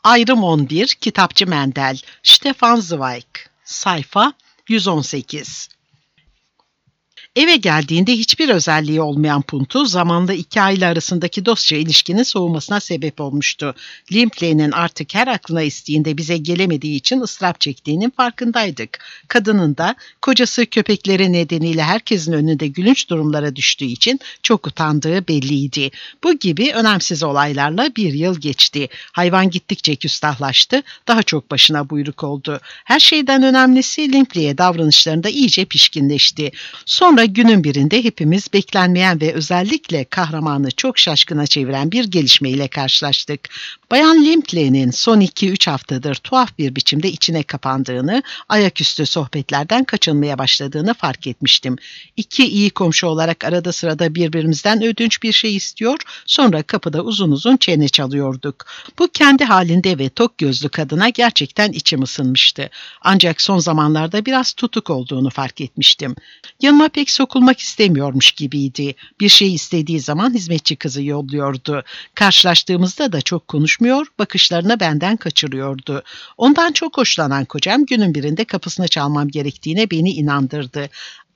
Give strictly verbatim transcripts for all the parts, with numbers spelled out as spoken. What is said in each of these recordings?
Ayrım on bir, Kitapçı Mendel, Stefan Zweig, sayfa yüz on sekiz. Eve geldiğinde hiçbir özelliği olmayan Puntu, zamanla iki aile arasındaki dostça ilişkinin soğumasına sebep olmuştu. Lindley'nin artık her aklına estiğinde bize gelemediği için ıstırap çektiğinin farkındaydık. Kadının da kocası köpekleri nedeniyle herkesin önünde gülünç durumlara düştüğü için çok utandığı belliydi. Bu gibi önemsiz olaylarla bir yıl geçti. Hayvan gittikçe küstahlaştı, daha çok başına buyruk oldu. Her şeyden önemlisi Lindley'e davranışlarında iyice pişkinleşti. Sonra günün birinde hepimiz beklenmeyen ve özellikle kahramanı çok şaşkına çeviren bir gelişmeyle karşılaştık. Bayan Lindley'nin son iki üç haftadır tuhaf bir biçimde içine kapandığını, ayaküstü sohbetlerden kaçınmaya başladığını fark etmiştim. İki iyi komşu olarak arada sırada birbirimizden ödünç bir şey istiyor, sonra kapıda uzun uzun çene çalıyorduk. Bu kendi halinde ve tok gözlü kadına gerçekten içim ısınmıştı. Ancak son zamanlarda biraz tutuk olduğunu fark etmiştim. Yanıma pek sokulmak istemiyormuş gibiydi. Bir şey istediği zaman hizmetçi kızı yolluyordu. Karşılaştığımızda da çok konuşmuyor, bakışlarını benden kaçırıyordu. Ondan çok hoşlanan kocam günün birinde kapısını çalmam gerektiğine beni inandırdı.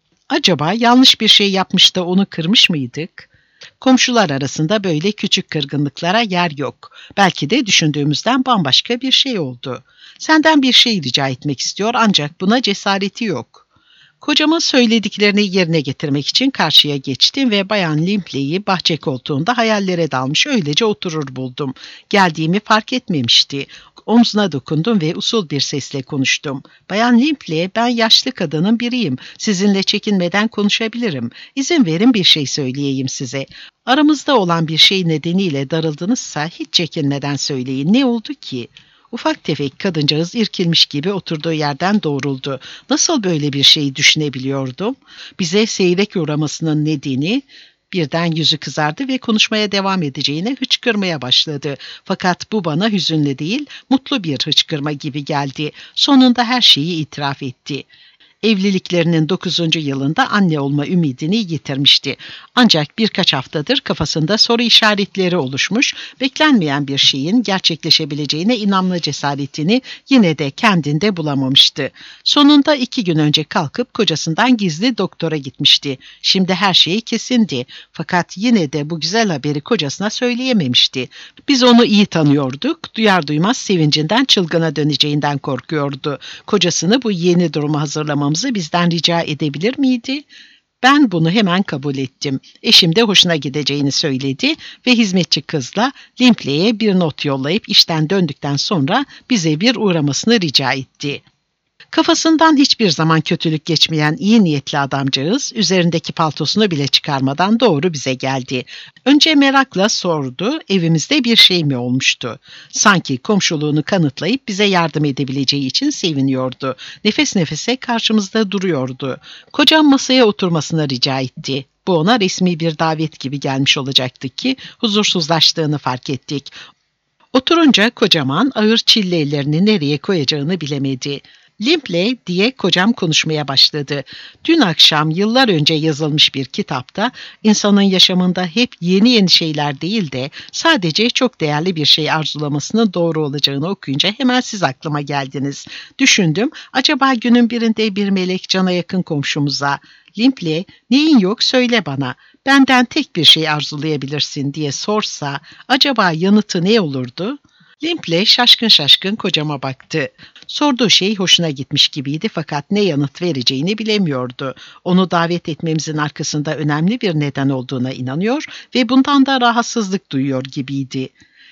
Acaba yanlış bir şey yapmış da onu kırmış mıydık? Komşular arasında böyle küçük kırgınlıklara yer yok. Belki de düşündüğümüzden bambaşka bir şey oldu. Senden bir şey rica etmek istiyor ancak buna cesareti yok. Kocamın söylediklerini yerine getirmek için karşıya geçtim ve Bayan Lindley'i bahçe koltuğunda hayallere dalmış öylece oturur buldum. Geldiğimi fark etmemişti. Omzuna dokundum ve usul bir sesle konuştum. Bayan Lindley, ben yaşlı kadının biriyim. Sizinle çekinmeden konuşabilirim. İzin verin bir şey söyleyeyim size. Aramızda olan bir şey nedeniyle darıldınızsa hiç çekinmeden söyleyin. Ne oldu ki? Ufak tefek kadıncağız irkilmiş gibi oturduğu yerden doğruldu. Nasıl böyle bir şeyi düşünebiliyordum? Bize seyrek uğramasının nedeni... Birden yüzü kızardı ve konuşmaya devam edeceğine hıçkırmaya başladı. Fakat bu bana hüzünlü değil, mutlu bir hıçkırma gibi geldi. Sonunda her şeyi itiraf etti. Evliliklerinin dokuzuncu yılında anne olma ümidini yitirmişti. Ancak birkaç haftadır kafasında soru işaretleri oluşmuş, beklenmeyen bir şeyin gerçekleşebileceğine inanma cesaretini yine de kendinde bulamamıştı. Sonunda iki gün önce kalkıp kocasından gizli doktora gitmişti. Şimdi her şey kesindi. Fakat yine de bu güzel haberi kocasına söyleyememişti. Biz onu iyi tanıyorduk. Duyar duymaz sevincinden çılgına döneceğinden korkuyordu. Kocasını bu yeni duruma hazırlamamızı bizden rica edebilir miydi? Ben bunu hemen kabul ettim. Eşim de hoşuna gideceğini söyledi ve hizmetçi kızla Lindley'e bir not yollayıp işten döndükten sonra bize bir uğramasını rica etti. Kafasından hiçbir zaman kötülük geçmeyen iyi niyetli adamcağız, üzerindeki paltosunu bile çıkarmadan doğru bize geldi. Önce merakla sordu, evimizde bir şey mi olmuştu? Sanki komşuluğunu kanıtlayıp bize yardım edebileceği için seviniyordu. Nefes nefese karşımızda duruyordu. Kocam masaya oturmasını rica etti. Bu ona resmi bir davet gibi gelmiş olacaktı ki huzursuzlaştığını fark ettik. Oturunca kocaman ağır çilli ellerini nereye koyacağını bilemedi. Lindley diye kocam konuşmaya başladı. Dün akşam yıllar önce yazılmış bir kitapta insanın yaşamında hep yeni yeni şeyler değil de sadece çok değerli bir şey arzulamasının doğru olacağını okuyunca hemen siz aklıma geldiniz. Düşündüm, acaba günün birinde bir melek cana yakın komşumuza Lindley, neyin yok söyle bana, benden tek bir şey arzulayabilirsin diye sorsa acaba yanıtı ne olurdu? Lindley şaşkın şaşkın kocama baktı. Sorduğu şey hoşuna gitmiş gibiydi fakat ne yanıt vereceğini bilemiyordu. Onu davet etmemizin arkasında önemli bir neden olduğuna inanıyor ve bundan da rahatsızlık duyuyor gibiydi.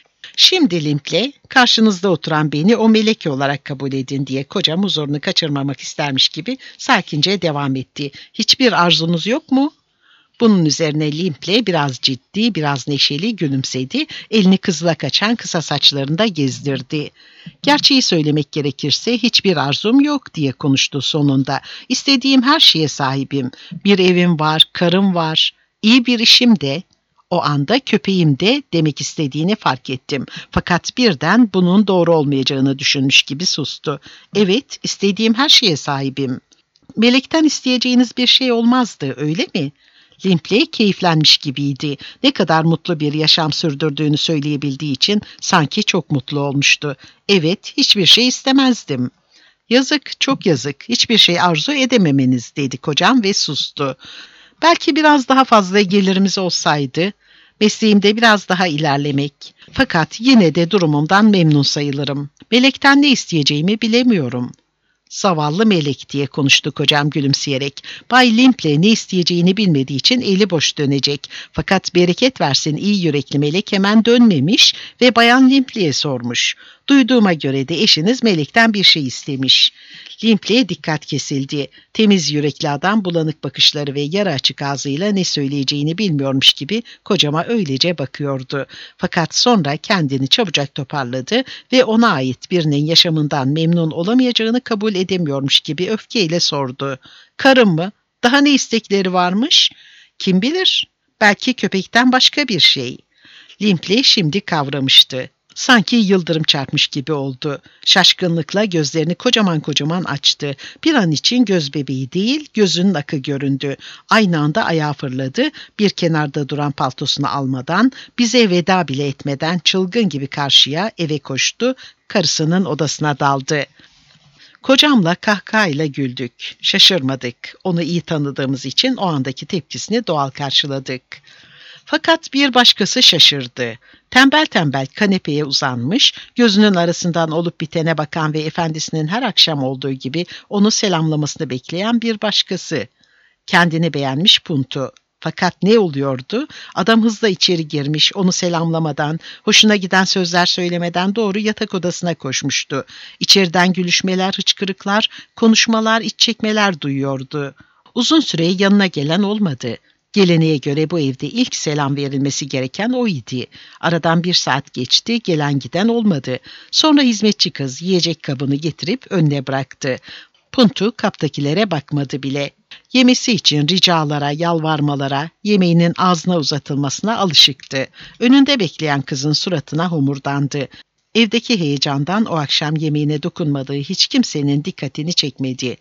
Şimdi Lindley, karşınızda oturan beni o melek olarak kabul edin diye kocam huzurunu kaçırmamak istermiş gibi sakince devam etti. Hiçbir arzunuz yok mu? Bunun üzerine Lindley biraz ciddi, biraz neşeli gülümsedi, elini kızla kaçan kısa saçlarında gezdirdi. Gerçeği söylemek gerekirse hiçbir arzum yok diye konuştu sonunda. İstediğim her şeye sahibim. Bir evim var, karım var, iyi bir işim de. O anda köpeğim de demek istediğini fark ettim. Fakat birden bunun doğru olmayacağını düşünmüş gibi sustu. Evet, istediğim her şeye sahibim. Melekten isteyeceğiniz bir şey olmazdı, öyle mi? Limple keyiflenmiş gibiydi. Ne kadar mutlu bir yaşam sürdürdüğünü söyleyebildiği için sanki çok mutlu olmuştu. Evet, hiçbir şey istemezdim. Yazık, çok yazık. Hiçbir şey arzu edememeniz dedi kocam ve sustu. Belki biraz daha fazla gelirimiz olsaydı, mesleğimde biraz daha ilerlemek. Fakat yine de durumumdan memnun sayılırım. Melek'ten ne isteyeceğimi bilemiyorum. Zavallı Melek diye konuştu kocam gülümseyerek. Bay Limple ne isteyeceğini bilmediği için eli boş dönecek. Fakat bereket versin iyi yürekli Melek hemen dönmemiş ve Bayan Limple'ye sormuş. Duyduğuma göre de eşiniz Melek'ten bir şey istemiş. Limple'ye dikkat kesildi. Temiz yürekli adam bulanık bakışları ve yarı açık ağzıyla ne söyleyeceğini bilmiyormuş gibi kocama öylece bakıyordu. Fakat sonra kendini çabucak toparladı ve ona ait birinin yaşamından memnun olamayacağını kabul edemiyormuş gibi öfkeyle sordu. Karım mı? Daha ne istekleri varmış? Kim bilir? Belki köpekten başka bir şey. Limple şimdi kavramıştı. Sanki yıldırım çarpmış gibi oldu. Şaşkınlıkla gözlerini kocaman kocaman açtı. Bir an için göz bebeği değil, gözünün akı göründü. Aynı anda ayağa fırladı, bir kenarda duran paltosunu almadan, bize veda bile etmeden çılgın gibi karşıya eve koştu, karısının odasına daldı. Kocamla kahkahayla güldük. Şaşırmadık. Onu iyi tanıdığımız için o andaki tepkisini doğal karşıladık. Fakat bir başkası şaşırdı. Tembel tembel kanepeye uzanmış, gözünün arasından olup bitene bakan ve efendisinin her akşam olduğu gibi onu selamlamasını bekleyen bir başkası. Kendini beğenmiş Puntu. Fakat ne oluyordu? Adam hızla içeri girmiş, onu selamlamadan, hoşuna giden sözler söylemeden doğru yatak odasına koşmuştu. İçeriden gülüşmeler, hıçkırıklar, konuşmalar, iç çekmeler duyuyordu. Uzun süre yanına gelen olmadı. Geleneğe göre bu evde ilk selam verilmesi gereken o idi. Aradan bir saat geçti, gelen giden olmadı. Sonra hizmetçi kız yiyecek kabını getirip önüne bıraktı. Puntu kaptakilere bakmadı bile. Yemesi için ricalara, yalvarmalara, yemeğinin ağzına uzatılmasına alışıktı. Önünde bekleyen kızın suratına homurdandı. Evdeki heyecandan o akşam yemeğine dokunmadığı hiç kimsenin dikkatini çekmedi.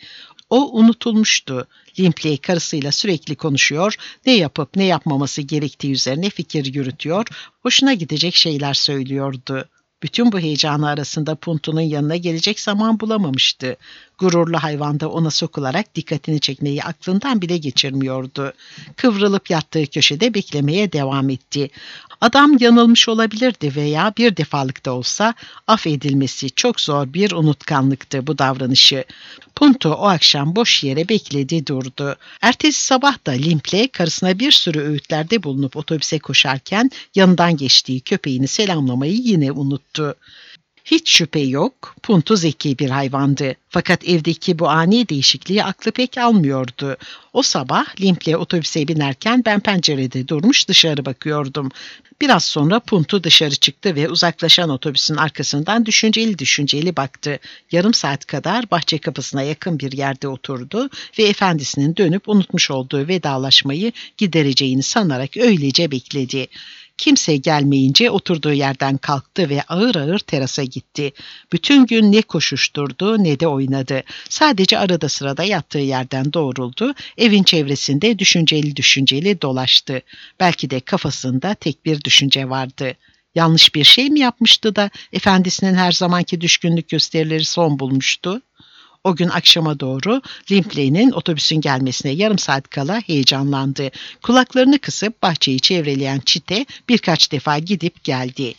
O unutulmuştu. Limple karısıyla sürekli konuşuyor, ne yapıp ne yapmaması gerektiği üzerine fikir yürütüyor, hoşuna gidecek şeyler söylüyordu. Bütün bu heyecanı arasında Puntu'nun yanına gelecek zaman bulamamıştı. Gururlu hayvan da ona sokularak dikkatini çekmeyi aklından bile geçirmiyordu. Kıvrılıp yattığı köşede beklemeye devam etti. Adam yanılmış olabilirdi veya bir defalık da olsa affedilmesi çok zor bir unutkanlıktı bu davranışı. Puntu o akşam boş yere bekledi durdu. Ertesi sabah da Limple karısına bir sürü öğütlerde bulunup otobüse koşarken yanından geçtiği köpeğini selamlamayı yine unuttu. Hiç şüphe yok, Puntu zeki bir hayvandı. Fakat evdeki bu ani değişikliği aklı pek almıyordu. O sabah Limple otobüse binerken ben pencerede durmuş dışarı bakıyordum. Biraz sonra Puntu dışarı çıktı ve uzaklaşan otobüsün arkasından düşünceli düşünceli baktı. Yarım saat kadar bahçe kapısına yakın bir yerde oturdu ve efendisinin dönüp unutmuş olduğu vedalaşmayı gidereceğini sanarak öylece bekledi. Kimse gelmeyince oturduğu yerden kalktı ve ağır ağır terasa gitti. Bütün gün ne koşuşturdu ne de oynadı. Sadece arada sırada yattığı yerden doğruldu, evin çevresinde düşünceli düşünceli dolaştı. Belki de kafasında tek bir düşünce vardı. Yanlış bir şey mi yapmıştı da efendisinin her zamanki düşkünlük gösterileri son bulmuştu? O gün akşama doğru Limple'nin otobüsün gelmesine yarım saat kala heyecanlandı. Kulaklarını kısıp bahçeyi çevreleyen çite birkaç defa gidip geldi.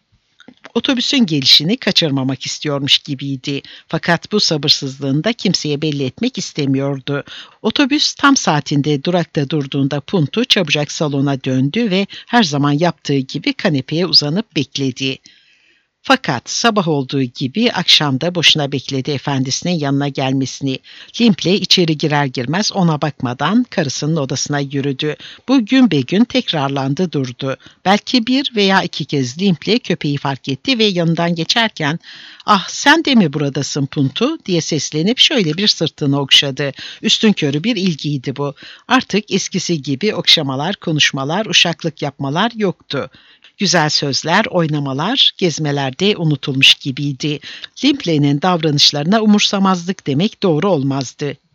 Otobüsün gelişini kaçırmamak istiyormuş gibiydi. Fakat bu sabırsızlığını da kimseye belli etmek istemiyordu. Otobüs tam saatinde durakta durduğunda Puntu çabucak salona döndü ve her zaman yaptığı gibi kanepeye uzanıp bekledi. Fakat sabah olduğu gibi akşamda boşuna bekledi efendisinin yanına gelmesini. Limple içeri girer girmez ona bakmadan karısının odasına yürüdü. Bu gün be gün tekrarlandı durdu. Belki bir veya iki kez Limple köpeği fark etti ve yanından geçerken "Ah sen de mi buradasın Puntu?" diye seslenip şöyle bir sırtını okşadı. Üstünkörü bir ilgiydi bu. Artık eskisi gibi okşamalar, konuşmalar, uşaklık yapmalar yoktu. Güzel sözler, oynamalar, gezmelerde unutulmuş gibiydi. Limple'nin davranışlarına umursamazlık demek doğru olmazdı.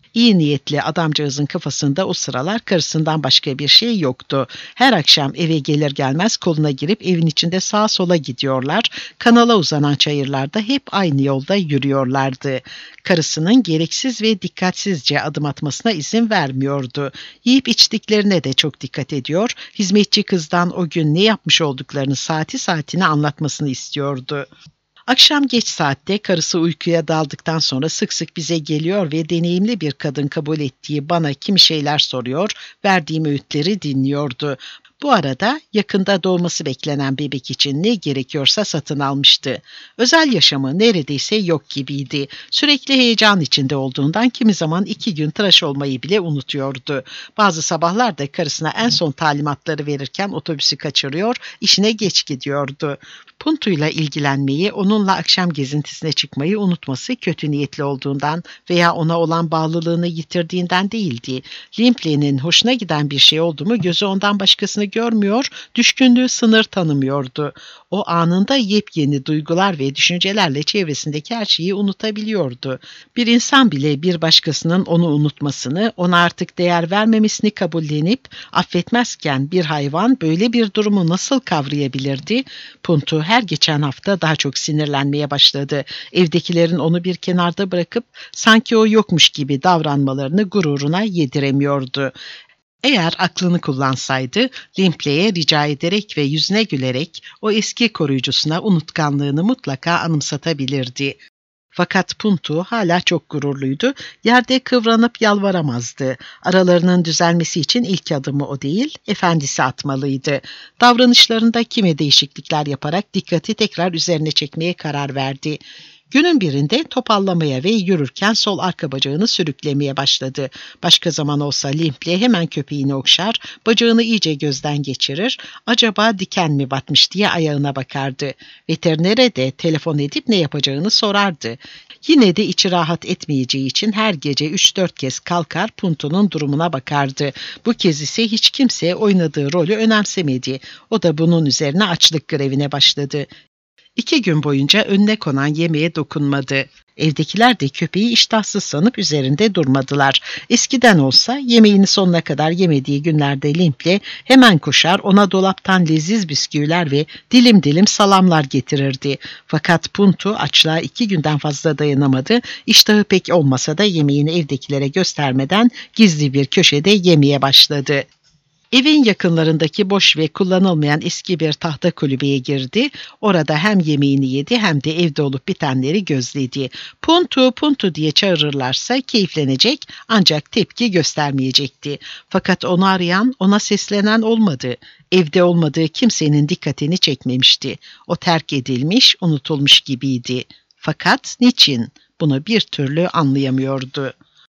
İyi niyetli adamcağızın kafasında o sıralar karısından başka bir şey yoktu. Her akşam eve gelir gelmez koluna girip evin içinde sağa sola gidiyorlar. Kanala uzanan çayırlarda hep aynı yolda yürüyorlardı. Karısının gereksiz ve dikkatsizce adım atmasına izin vermiyordu. Yiyip içtiklerine de çok dikkat ediyor. Hizmetçi kızdan o gün ne yapmış olduklarını saati saatine anlatmasını istiyordu. Akşam geç saatte karısı uykuya daldıktan sonra sık sık bize geliyor ve deneyimli bir kadın kabul ettiği bana kimi şeyler soruyor, verdiğim öğütleri dinliyordu. Bu arada yakında doğması beklenen bebek için ne gerekiyorsa satın almıştı. Özel yaşamı neredeyse yok gibiydi. Sürekli heyecan içinde olduğundan kimi zaman iki gün tıraş olmayı bile unutuyordu. Bazı sabahlar da karısına en son talimatları verirken otobüsü kaçırıyor, işine geç gidiyordu. Puntu'yla ilgilenmeyi, onunla akşam gezintisine çıkmayı unutması kötü niyetli olduğundan veya ona olan bağlılığını yitirdiğinden değildi. Limple'nin hoşuna giden bir şey oldu mu gözü ondan başkasını görmüyor, düşkünlüğü sınır tanımıyordu. O anında yepyeni duygular ve düşüncelerle çevresindeki her şeyi unutabiliyordu. Bir insan bile bir başkasının onu unutmasını, ona artık değer vermemesini kabullenip affetmezken bir hayvan böyle bir durumu nasıl kavrayabilirdi? Puntu her geçen hafta daha çok sinirlenmeye başladı. Evdekilerin onu bir kenarda bırakıp sanki o yokmuş gibi davranmalarını gururuna yediremiyordu. Eğer aklını kullansaydı, Limple'ye rica ederek ve yüzüne gülerek o eski koruyucusuna unutkanlığını mutlaka anımsatabilirdi. Fakat Puntu hala çok gururluydu, yerde kıvranıp yalvaramazdı. Aralarının düzelmesi için ilk adımı o değil, efendisi atmalıydı. Davranışlarında kimi değişiklikler yaparak dikkati tekrar üzerine çekmeye karar verdi. Günün birinde topallamaya ve yürürken sol arka bacağını sürüklemeye başladı. Başka zaman olsa Limple hemen köpeğini okşar, bacağını iyice gözden geçirir, acaba diken mi batmış diye ayağına bakardı. Veterinere de telefon edip ne yapacağını sorardı. Yine de içi rahat etmeyeceği için her gece üç dört kez kalkar Puntu'nun durumuna bakardı. Bu kez ise hiç kimse oynadığı rolü önemsemedi. O da bunun üzerine açlık grevine başladı. İki gün boyunca önüne konan yemeğe dokunmadı. Evdekiler de köpeği iştahsız sanıp üzerinde durmadılar. Eskiden olsa yemeğini sonuna kadar yemediği günlerde Limple hemen koşar ona dolaptan leziz bisküviler ve dilim dilim salamlar getirirdi. Fakat Puntu açlığa iki günden fazla dayanamadı. İştahı pek olmasa da yemeğini evdekilere göstermeden gizli bir köşede yemeye başladı. Evin yakınlarındaki boş ve kullanılmayan eski bir tahta kulübeye girdi. Orada hem yemeğini yedi hem de evde olup bitenleri gözledi. Puntu puntu diye çağırırlarsa keyiflenecek ancak tepki göstermeyecekti. Fakat onu arayan, ona seslenen olmadı. Evde olmadığı kimsenin dikkatini çekmemişti. O terk edilmiş, unutulmuş gibiydi. Fakat niçin? Bunu bir türlü anlayamıyordu.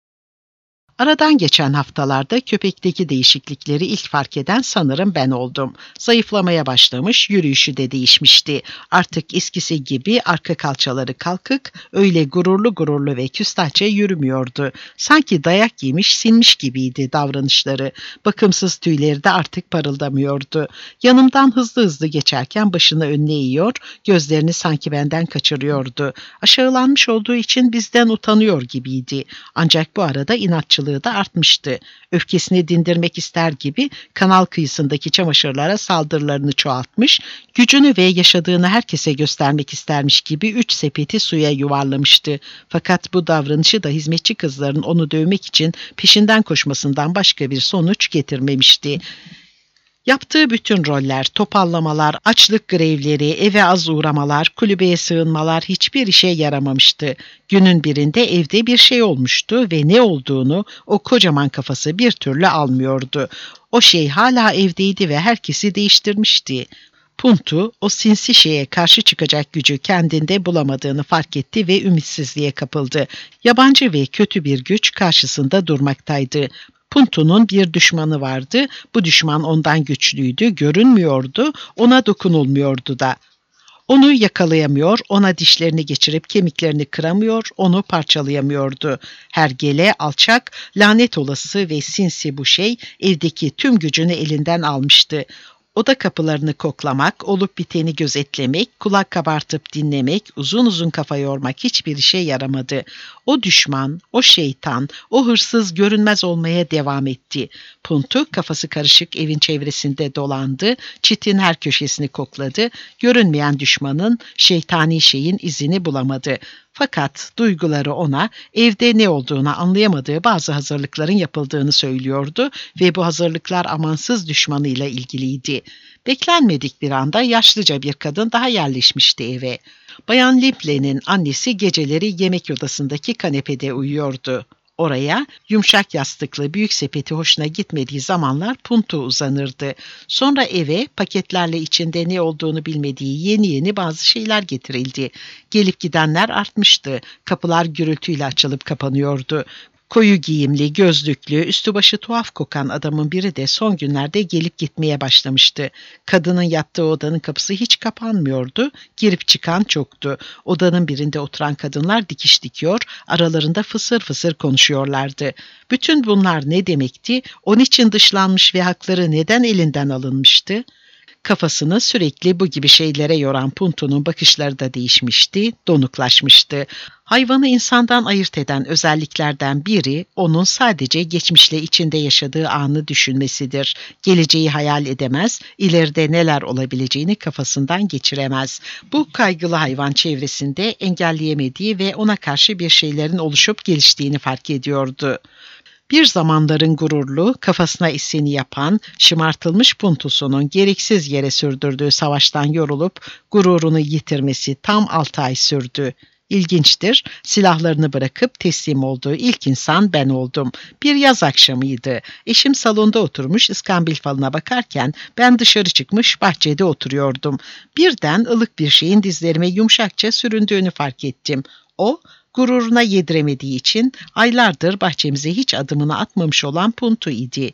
Aradan geçen haftalarda köpekteki değişiklikleri ilk fark eden sanırım ben oldum. Zayıflamaya başlamış, yürüyüşü de değişmişti. Artık eskisi gibi arka kalçaları kalkık, öyle gururlu gururlu ve küstahça yürümüyordu. Sanki dayak yemiş, sinmiş gibiydi davranışları. Bakımsız tüyleri de artık parıldamıyordu. Yanımdan hızlı hızlı geçerken başını önüne eğiyor, gözlerini sanki benden kaçırıyordu. Aşağılanmış olduğu için bizden utanıyor gibiydi. Ancak bu arada inatçılığı da artmıştı. Öfkesini dindirmek ister gibi kanal kıyısındaki çamaşırlara saldırılarını çoğaltmış, gücünü ve yaşadığını herkese göstermek istermiş gibi üç sepeti suya yuvarlamıştı. Fakat bu davranışı da hizmetçi kızların onu dövmek için peşinden koşmasından başka bir sonuç getirmemişti. Yaptığı bütün roller, topallamalar, açlık grevleri, eve az uğramalar, kulübeye sığınmalar hiçbir işe yaramamıştı. Günün birinde evde bir şey olmuştu ve ne olduğunu o kocaman kafası bir türlü almıyordu. O şey hala evdeydi ve herkesi değiştirmişti. Puntu o sinsi şeye karşı çıkacak gücü kendinde bulamadığını fark etti ve ümitsizliğe kapıldı. Yabancı ve kötü bir güç karşısında durmaktaydı. Puntu'nun bir düşmanı vardı. Bu düşman ondan güçlüydü, görünmüyordu, ona dokunulmuyordu da. Onu yakalayamıyor, ona dişlerini geçirip kemiklerini kıramıyor, onu parçalayamıyordu. Hergele, alçak, lanet olası ve sinsi bu şey evdeki tüm gücünü elinden almıştı. Oda kapılarını koklamak, olup biteni gözetlemek, kulak kabartıp dinlemek, uzun uzun kafa yormak hiçbir işe yaramadı. O düşman, o şeytan, o hırsız görünmez olmaya devam etti. Puntu kafası karışık evin çevresinde dolandı, çitin her köşesini kokladı, görünmeyen düşmanın, şeytani şeyin izini bulamadı. Fakat duyguları ona evde ne olduğunu anlayamadığı bazı hazırlıkların yapıldığını söylüyordu ve bu hazırlıklar amansız düşmanıyla ilgiliydi. Beklenmedik bir anda yaşlıca bir kadın daha yerleşmişti eve. Bayan Limple'nin annesi geceleri yemek odasındaki kanepede uyuyordu. Oraya yumuşak yastıklı büyük sepeti hoşuna gitmediği zamanlar Puntu uzanırdı. Sonra eve paketlerle içinde ne olduğunu bilmediği yeni yeni bazı şeyler getirildi. Gelip gidenler artmıştı. Kapılar gürültüyle açılıp kapanıyordu. Koyu giyimli, gözlüklü, üstü başı tuhaf kokan adamın biri de son günlerde gelip gitmeye başlamıştı. Kadının yattığı odanın kapısı hiç kapanmıyordu. Girip çıkan çoktu. Odanın birinde oturan kadınlar dikiş dikiyor, aralarında fısır fısır konuşuyorlardı. Bütün bunlar ne demekti? Onun için dışlanmış ve hakları neden elinden alınmıştı? Kafasını sürekli bu gibi şeylere yoran Puntu'nun bakışları da değişmişti, donuklaşmıştı. Hayvanı insandan ayırt eden özelliklerden biri, onun sadece geçmişle içinde yaşadığı anı düşünmesidir. Geleceği hayal edemez, ileride neler olabileceğini kafasından geçiremez. Bu kaygılı hayvan çevresinde engelleyemediği ve ona karşı bir şeylerin oluşup geliştiğini fark ediyordu. Bir zamanların gururlu, kafasına iseni yapan, şımartılmış Puntu'sunun gereksiz yere sürdürdüğü savaştan yorulup gururunu yitirmesi tam altı ay sürdü. İlginçtir, silahlarını bırakıp teslim olduğu ilk insan ben oldum. Bir yaz akşamıydı. Eşim salonda oturmuş iskambil falına bakarken ben dışarı çıkmış bahçede oturuyordum. Birden ılık bir şeyin dizlerime yumuşakça süründüğünü fark ettim. O, gururuna yediremediği için aylardır bahçemize hiç adımını atmamış olan Puntu idi.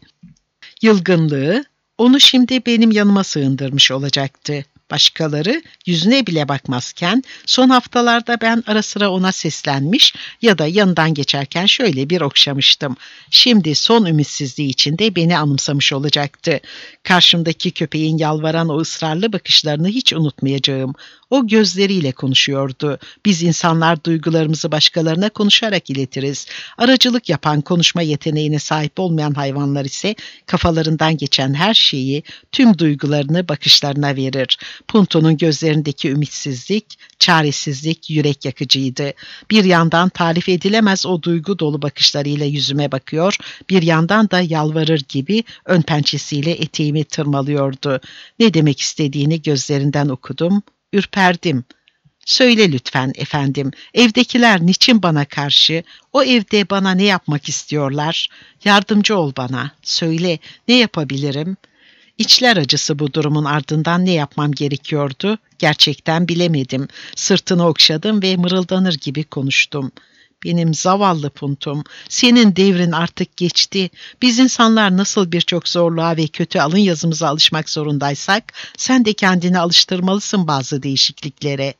Yılgınlığı onu şimdi benim yanıma sığındırmış olacaktı. Başkaları yüzüne bile bakmazken son haftalarda ben ara sıra ona seslenmiş ya da yanından geçerken şöyle bir okşamıştım. Şimdi son ümitsizliği içinde beni anımsamış olacaktı. Karşımdaki köpeğin yalvaran o ısrarlı bakışlarını hiç unutmayacağım. O gözleriyle konuşuyordu. Biz insanlar duygularımızı başkalarına konuşarak iletiriz. Aracılık yapan konuşma yeteneğine sahip olmayan hayvanlar ise kafalarından geçen her şeyi, tüm duygularını bakışlarına verir. Punto'nun gözlerindeki ümitsizlik, çaresizlik yürek yakıcıydı. Bir yandan tarif edilemez o duygu dolu bakışlarıyla yüzüme bakıyor, bir yandan da yalvarır gibi ön pençesiyle eteğimi tırmalıyordu. Ne demek istediğini gözlerinden okudum, ürperdim. Söyle lütfen efendim, evdekiler niçin bana karşı, o evde bana ne yapmak istiyorlar? Yardımcı ol bana, söyle, ne yapabilirim? İçler acısı bu durumun ardından ne yapmam gerekiyordu? Gerçekten bilemedim. Sırtını okşadım ve mırıldanır gibi konuştum. Benim zavallı Puntum, senin devrin artık geçti. Biz insanlar nasıl birçok zorluğa ve kötü alın yazımıza alışmak zorundaysak, sen de kendini alıştırmalısın bazı değişikliklere.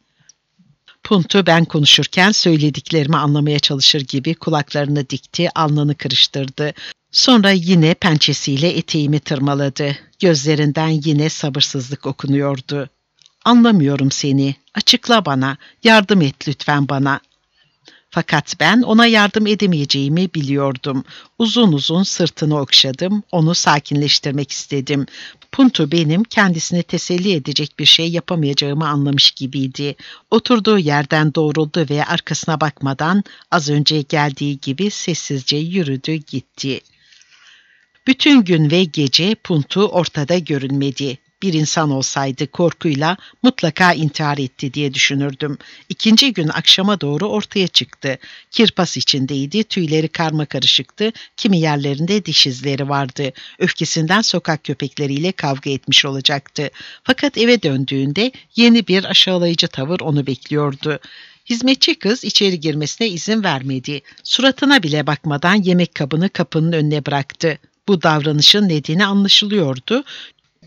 Puntu ben konuşurken söylediklerimi anlamaya çalışır gibi kulaklarını dikti, alnını kırıştırdı. Sonra yine pençesiyle eteğimi tırmaladı. Gözlerinden yine sabırsızlık okunuyordu. Anlamıyorum seni. Açıkla bana. Yardım et lütfen bana. Fakat ben ona yardım edemeyeceğimi biliyordum. Uzun uzun sırtını okşadım, onu sakinleştirmek istedim. Puntu benim kendisini teselli edecek bir şey yapamayacağımı anlamış gibiydi. Oturduğu yerden doğruldu ve arkasına bakmadan az önce geldiği gibi sessizce yürüdü gitti. Bütün gün ve gece Puntu ortada görünmedi. Bir insan olsaydı korkuyla mutlaka intihar etti diye düşünürdüm. İkinci gün akşama doğru ortaya çıktı. Kirpas içindeydi, tüyleri karmakarışıktı, kimi yerlerinde diş izleri vardı. Öfkesinden sokak köpekleriyle kavga etmiş olacaktı. Fakat eve döndüğünde yeni bir aşağılayıcı tavır onu bekliyordu. Hizmetçi kız içeri girmesine izin vermedi. Suratına bile bakmadan yemek kabını kapının önüne bıraktı. Bu davranışın nedeni anlaşılıyordu.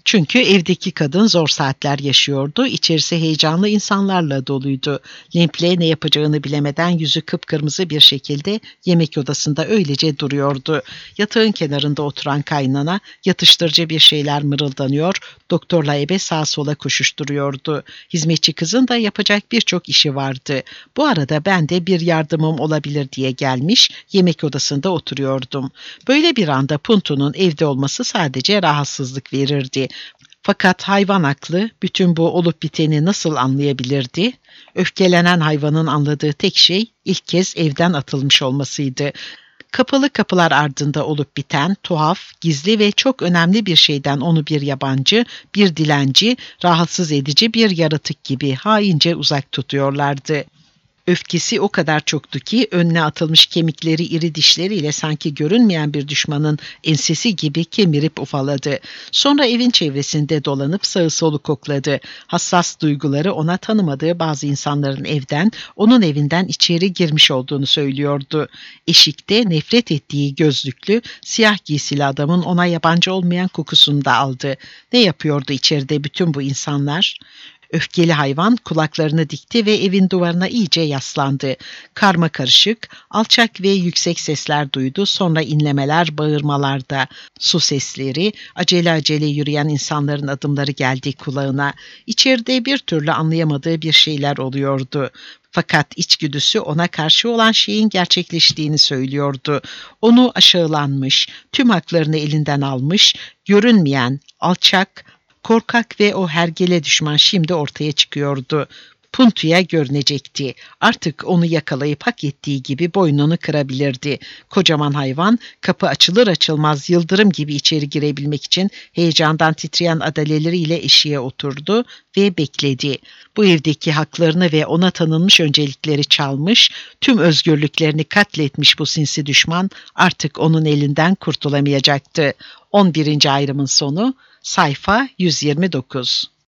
Çünkü evdeki kadın zor saatler yaşıyordu. İçerisi heyecanlı insanlarla doluydu. Lemple ne yapacağını bilemeden yüzü kıpkırmızı bir şekilde yemek odasında öylece duruyordu. Yatağın kenarında oturan kaynana yatıştırıcı bir şeyler mırıldanıyor, doktorla ebe sağa sola koşuşturuyordu. Hizmetçi kızın da yapacak birçok işi vardı. Bu arada ben de bir yardımım olabilir diye gelmiş, yemek odasında oturuyordum. Böyle bir anda Puntu'nun evde olması sadece rahatsızlık verirdi. Fakat hayvan aklı bütün bu olup biteni nasıl anlayabilirdi? Öfkelenen hayvanın anladığı tek şey ilk kez evden atılmış olmasıydı. Kapalı kapılar ardında olup biten, tuhaf, gizli ve çok önemli bir şeyden onu bir yabancı, bir dilenci, rahatsız edici bir yaratık gibi haince uzak tutuyorlardı. Öfkesi o kadar çoktu ki önüne atılmış kemikleri iri dişleriyle sanki görünmeyen bir düşmanın ensesi gibi kemirip ufaladı. Sonra evin çevresinde dolanıp sağı solu kokladı. Hassas duyguları ona tanımadığı bazı insanların evden, onun evinden içeri girmiş olduğunu söylüyordu. Eşikte nefret ettiği gözlüklü, siyah giysili adamın ona yabancı olmayan kokusunu da aldı. Ne yapıyordu içeride bütün bu insanlar? Öfkeli hayvan kulaklarını dikti ve evin duvarına iyice yaslandı. Karma karışık, alçak ve yüksek sesler duydu, sonra inlemeler, bağırmalarda. Su sesleri, acele acele yürüyen insanların adımları geldi kulağına. İçeride bir türlü anlayamadığı bir şeyler oluyordu. Fakat içgüdüsü ona karşı olan şeyin gerçekleştiğini söylüyordu. Onu aşağılanmış, tüm haklarını elinden almış, görünmeyen, alçak, korkak ve o hergele düşman şimdi ortaya çıkıyordu. Puntu'ya görünecekti. Artık onu yakalayıp hak ettiği gibi boynunu kırabilirdi. Kocaman hayvan kapı açılır açılmaz yıldırım gibi içeri girebilmek için heyecandan titreyen adaleleriyle eşiğe oturdu ve bekledi. Bu evdeki haklarını ve ona tanınmış öncelikleri çalmış, tüm özgürlüklerini katletmiş bu sinsi düşman artık onun elinden kurtulamayacaktı. on birinci ayrımın sonu, sayfa yüz yirmi dokuz.